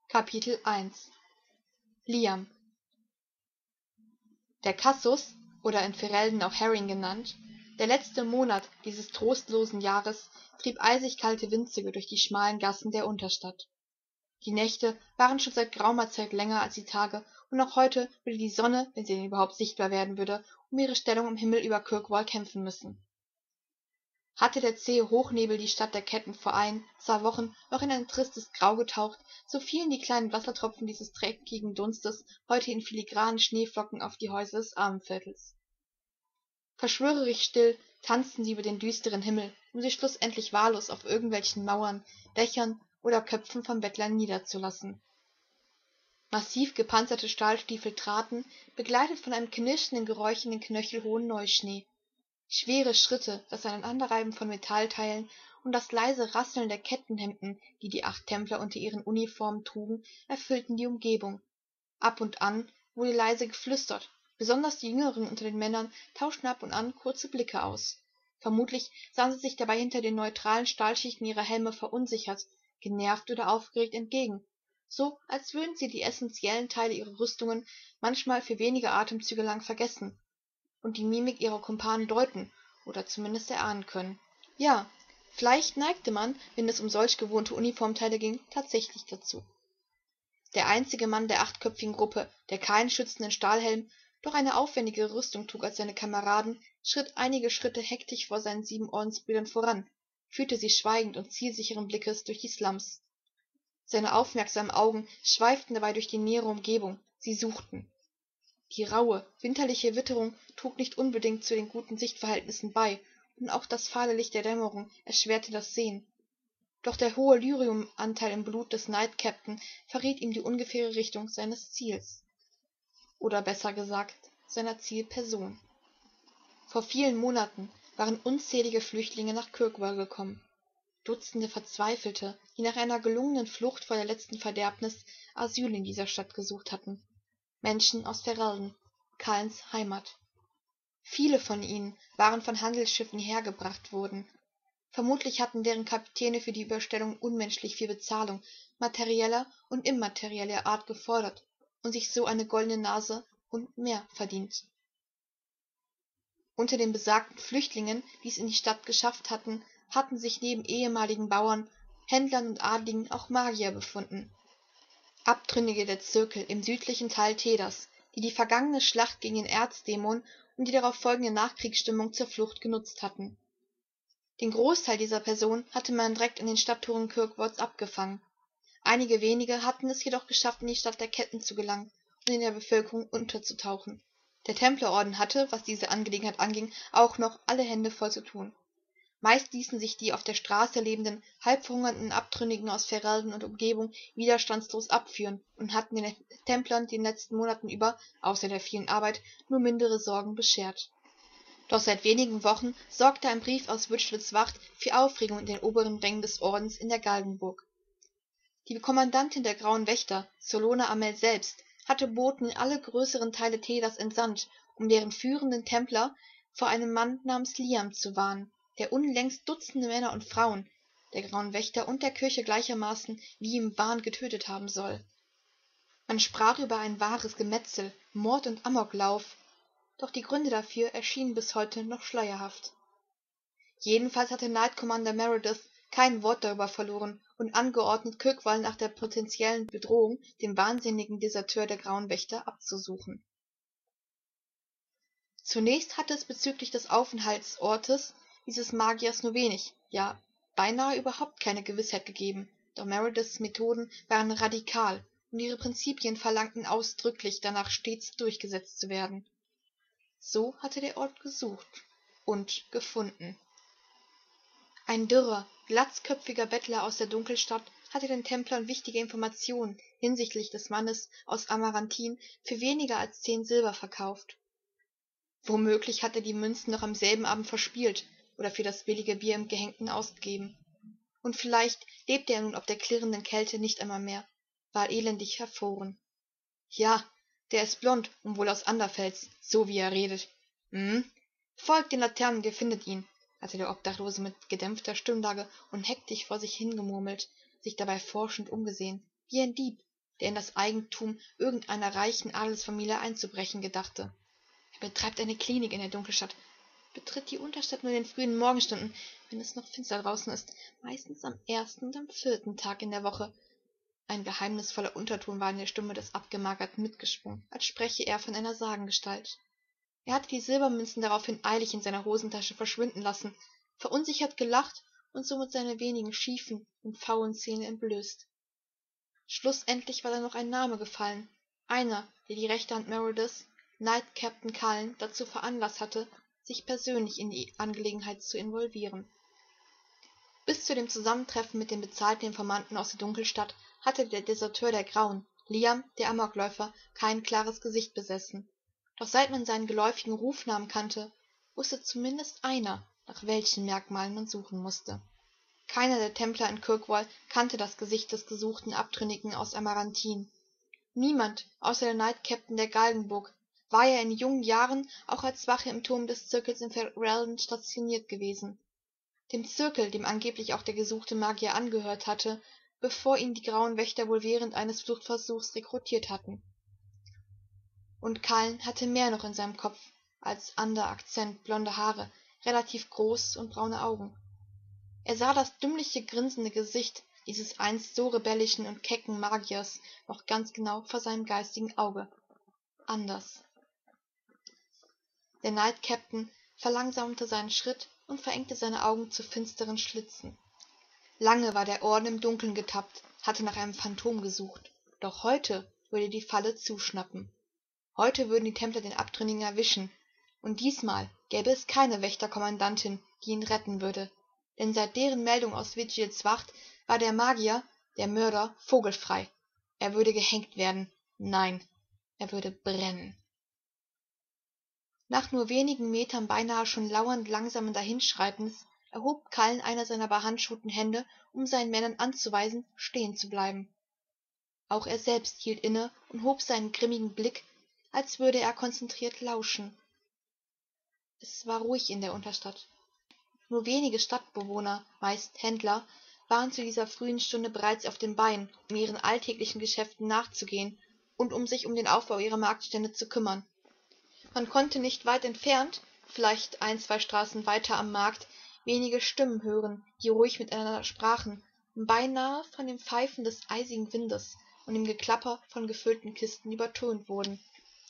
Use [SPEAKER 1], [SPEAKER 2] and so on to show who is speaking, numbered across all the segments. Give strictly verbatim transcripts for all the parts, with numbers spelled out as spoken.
[SPEAKER 1] Kapitel eins Liam Der Cassus, oder in Ferelden auch Herring genannt, der letzte Monat dieses trostlosen Jahres trieb eisig kalte Windzüge durch die schmalen Gassen der Unterstadt. Die Nächte waren schon seit geraumer Zeit länger als die Tage, und auch heute würde die Sonne, wenn sie denn überhaupt sichtbar werden würde, um ihre Stellung im Himmel über Kirkwall kämpfen müssen. Hatte der zähe Hochnebel die Stadt der Ketten vor ein, zwei Wochen noch in ein tristes Grau getaucht, so fielen die kleinen Wassertropfen dieses dreckigen Dunstes heute in filigranen Schneeflocken auf die Häuser des Armenviertels. Verschwörerisch still tanzten sie über den düsteren Himmel, um sich schlussendlich wahllos auf irgendwelchen Mauern, Dächern oder Köpfen von Bettlern niederzulassen. Massiv gepanzerte Stahlstiefel traten, begleitet von einem knirschenden Geräusch in den knöchelhohen Neuschnee. Schwere Schritte, das Aneinanderreiben von Metallteilen und das leise Rasseln der Kettenhemden, die die acht Templer unter ihren Uniformen trugen, erfüllten die Umgebung. Ab und an wurde leise geflüstert, besonders die Jüngeren unter den Männern tauschten ab und an kurze Blicke aus. Vermutlich sahen sie sich dabei hinter den neutralen Stahlschichten ihrer Helme verunsichert, genervt oder aufgeregt entgegen, so als würden sie die essentiellen Teile ihrer Rüstungen manchmal für wenige Atemzüge lang vergessen und die Mimik ihrer Kumpanen deuten oder zumindest erahnen können. Ja, vielleicht neigte man, wenn es um solch gewohnte Uniformteile ging, tatsächlich dazu. Der einzige Mann der achtköpfigen Gruppe, der keinen schützenden Stahlhelm, doch eine aufwendigere Rüstung trug als seine Kameraden, schritt einige Schritte hektisch vor seinen sieben Ordensbrüdern voran, führte sie schweigend und zielsicheren Blickes durch die Slums. Seine aufmerksamen Augen schweiften dabei durch die nähere Umgebung, sie suchten. Die raue, winterliche Witterung trug nicht unbedingt zu den guten Sichtverhältnissen bei, und auch das fahle Licht der Dämmerung erschwerte das Sehen. Doch der hohe Lyriumanteil im Blut des Knight-Captain verriet ihm die ungefähre Richtung seines Ziels. Oder besser gesagt, seiner Zielperson. Vor vielen Monaten waren unzählige Flüchtlinge nach Kirkwall gekommen. Dutzende Verzweifelte, die nach einer gelungenen Flucht vor der letzten Verderbnis Asyl in dieser Stadt gesucht hatten. Menschen aus Ferelden, Callans Heimat. Viele von ihnen waren von Handelsschiffen hergebracht worden. Vermutlich hatten deren Kapitäne für die Überstellung unmenschlich viel Bezahlung, materieller und immaterieller Art gefordert und sich so eine goldene Nase und mehr verdient. Unter den besagten Flüchtlingen, die es in die Stadt geschafft hatten, hatten sich neben ehemaligen Bauern, Händlern und Adligen auch Magier befunden. Abtrünnige der Zirkel im südlichen Teil Teders, die die vergangene Schlacht gegen den Erzdämon und die darauf folgende Nachkriegsstimmung zur Flucht genutzt hatten. Den Großteil dieser Personen hatte man direkt in den Stadttoren Kirkwalls abgefangen. Einige wenige hatten es jedoch geschafft, in die Stadt der Ketten zu gelangen und in der Bevölkerung unterzutauchen. Der Templerorden hatte, was diese Angelegenheit anging, auch noch alle Hände voll zu tun. Meist ließen sich die auf der Straße lebenden, halbverhungernden Abtrünnigen aus Ferelden und Umgebung widerstandslos abführen und hatten den Templern den letzten Monaten über, außer der vielen Arbeit, nur mindere Sorgen beschert. Doch seit wenigen Wochen sorgte ein Brief aus Witchwitts Wacht für Aufregung in den oberen Rängen des Ordens in der Galgenburg. Die Kommandantin der Grauen Wächter, Solona Amell selbst, hatte Boten in alle größeren Teile Teders entsandt, um deren führenden Templer vor einem Mann namens Liam zu warnen, der unlängst Dutzende Männer und Frauen, der Grauen Wächter und der Kirche gleichermaßen, wie im Wahn getötet haben soll. Man sprach über ein wahres Gemetzel, Mord und Amoklauf, doch die Gründe dafür erschienen bis heute noch schleierhaft. Jedenfalls hatte Knight Commander Meredith kein Wort darüber verloren und angeordnet, Kirkwall nach der potenziellen Bedrohung, dem wahnsinnigen Deserteur der Grauen Wächter, abzusuchen. Zunächst hatte es bezüglich des Aufenthaltsortes dieses Magiers nur wenig, ja, beinahe überhaupt keine Gewissheit gegeben, doch Merediths Methoden waren radikal und ihre Prinzipien verlangten ausdrücklich danach, stets durchgesetzt zu werden. So hatte der Ort gesucht und gefunden. Ein dürrer, glatzköpfiger Bettler aus der Dunkelstadt hatte den Templern wichtige Informationen hinsichtlich des Mannes aus Amarantin für weniger als zehn Silber verkauft. Womöglich hatte er die Münzen noch am selben Abend verspielt oder für das billige Bier im Gehängten ausgegeben. Und vielleicht lebte er nun ob der klirrenden Kälte nicht einmal mehr, war elendig verfroren. Ja, der ist blond und wohl aus Anderfels, so wie er redet. Hm? Folgt den Laternen, ihr findet ihn, hatte der Obdachlose mit gedämpfter Stimmlage und hektisch vor sich hingemurmelt, sich dabei forschend umgesehen, wie ein Dieb, der in das Eigentum irgendeiner reichen Adelsfamilie einzubrechen gedachte. Er betreibt eine Klinik in der Dunkelstadt, betritt die Unterstadt nur in den frühen Morgenstunden, wenn es noch finster draußen ist, meistens am ersten und am vierten Tag in der Woche. Ein geheimnisvoller Unterton war in der Stimme des Abgemagerten mitgesprungen, als spreche er von einer Sagengestalt. Er hatte die Silbermünzen daraufhin eilig in seiner Hosentasche verschwinden lassen, verunsichert gelacht und somit seine wenigen schiefen und faulen Zähne entblößt. Schlußendlich war da noch ein Name gefallen, einer, der die rechte Hand Merediths, Knight Captain Cullen, dazu veranlaßt hatte, sich persönlich in die Angelegenheit zu involvieren. Bis zu dem Zusammentreffen mit den bezahlten Informanten aus der Dunkelstadt hatte der Deserteur der Grauen, Liam, der Amokläufer, kein klares Gesicht besessen. Doch seit man seinen geläufigen Rufnamen kannte, wusste zumindest einer, nach welchen Merkmalen man suchen musste. Keiner der Templer in Kirkwall kannte das Gesicht des gesuchten Abtrünnigen aus Amarantin. Niemand, außer der Knight-Captain der Galgenburg, war ja in jungen Jahren auch als Wache im Turm des Zirkels in Ferelden stationiert gewesen. Dem Zirkel, dem angeblich auch der gesuchte Magier angehört hatte, bevor ihn die Grauen Wächter wohl während eines Fluchtversuchs rekrutiert hatten. Und Cullen hatte mehr noch in seinem Kopf als Ander, Akzent, blonde Haare, relativ groß und braune Augen. Er sah das dümmliche, grinsende Gesicht dieses einst so rebellischen und kecken Magiers noch ganz genau vor seinem geistigen Auge. Anders. Der Knight-Captain verlangsamte seinen Schritt und verengte seine Augen zu finsteren Schlitzen. Lange war der Orden im Dunkeln getappt, hatte nach einem Phantom gesucht. Doch heute würde die Falle zuschnappen. Heute würden die Templer den Abtrünnigen erwischen. Und diesmal gäbe es keine Wächterkommandantin, die ihn retten würde. Denn seit deren Meldung aus Vigils Wacht war der Magier, der Mörder, vogelfrei. Er würde gehängt werden. Nein, er würde brennen. Nach nur wenigen Metern beinahe schon lauernd langsamen Dahinschreitens erhob Cullen einer seiner behandschuhten Hände, um seinen Männern anzuweisen, stehen zu bleiben. Auch er selbst hielt inne und hob seinen grimmigen Blick, als würde er konzentriert lauschen. Es war ruhig in der Unterstadt. Nur wenige Stadtbewohner, meist Händler, waren zu dieser frühen Stunde bereits auf den Beinen, um ihren alltäglichen Geschäften nachzugehen und um sich um den Aufbau ihrer Marktstände zu kümmern. Man konnte nicht weit entfernt, vielleicht ein, zwei Straßen weiter am Markt, wenige Stimmen hören, die ruhig miteinander sprachen und beinahe von dem Pfeifen des eisigen Windes und dem Geklapper von gefüllten Kisten übertönt wurden.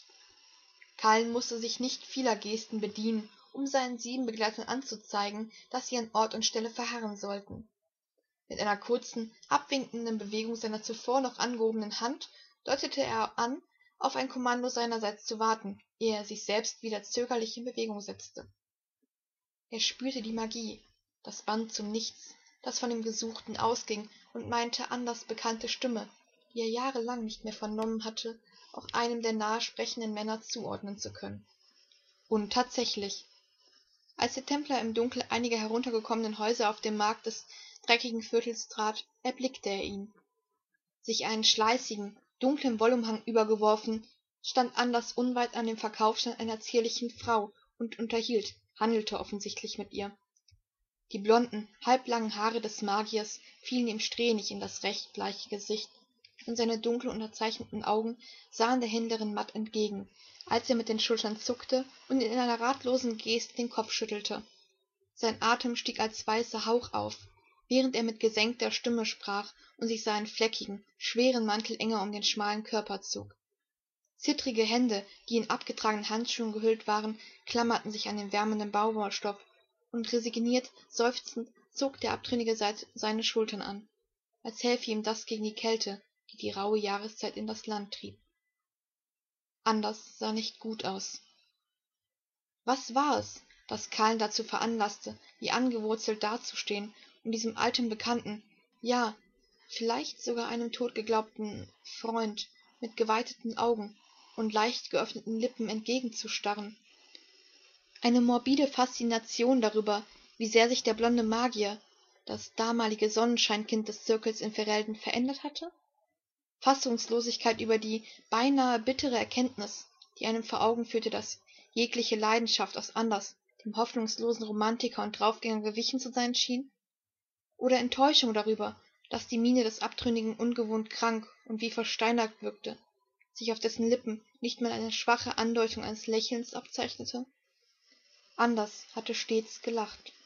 [SPEAKER 1] Cullen mußte sich nicht vieler Gesten bedienen, um seinen sieben Begleitern anzuzeigen, dass sie an Ort und Stelle verharren sollten. Mit einer kurzen, abwinkenden Bewegung seiner zuvor noch angehobenen Hand deutete er an, auf ein Kommando seinerseits zu warten, ehe er sich selbst wieder zögerlich in Bewegung setzte. Er spürte die Magie, das Band zum Nichts, das von dem Gesuchten ausging, und meinte Anders bekannte Stimme, die er jahrelang nicht mehr vernommen hatte, auch einem der nahe sprechenden Männer zuordnen zu können. Und tatsächlich, als der Templer im Dunkel einiger heruntergekommenen Häuser auf dem Markt des dreckigen Viertels trat, erblickte er ihn. Sich einen schleißigen, dunklen Wollumhang übergeworfen, stand Anders unweit an dem Verkaufsstand einer zierlichen Frau und unterhielt, handelte offensichtlich mit ihr. Die blonden, halblangen Haare des Magiers fielen ihm strähnig in das recht bleiche Gesicht, und seine dunkel unterzeichneten Augen sahen der Händlerin matt entgegen, als er mit den Schultern zuckte und in einer ratlosen Geste den Kopf schüttelte. Sein Atem stieg als weißer Hauch auf, während er mit gesenkter Stimme sprach und sich seinen fleckigen, schweren Mantel enger um den schmalen Körper zog. Zittrige Hände, die in abgetragenen Handschuhen gehüllt waren, klammerten sich an den wärmenden Baumwollstoff, und resigniert, seufzend, zog der Abtrünnige seine Schultern an, als helfe ihm das gegen die Kälte, die die rauhe Jahreszeit in das Land trieb. Anders sah nicht gut aus. Was war es, das Cullen dazu veranlaßte, wie angewurzelt dazustehen und diesem alten Bekannten, ja, vielleicht sogar einem totgeglaubten Freund, mit geweiteten Augen und leicht geöffneten Lippen entgegenzustarren? Eine morbide Faszination darüber, wie sehr sich der blonde Magier, das damalige Sonnenscheinkind des Zirkels in Ferelden, verändert hatte? Fassungslosigkeit über die beinahe bittere Erkenntnis, die einem vor Augen führte, dass jegliche Leidenschaft aus Anders, dem hoffnungslosen Romantiker und Draufgänger, gewichen zu sein schien? Oder Enttäuschung darüber, daß die miene des abtrünnigen ungewohnt krank und wie versteinert wirkte, sich auf dessen lippen nicht mal eine schwache andeutung eines lächelns abzeichnete? Anders hatte stets gelacht.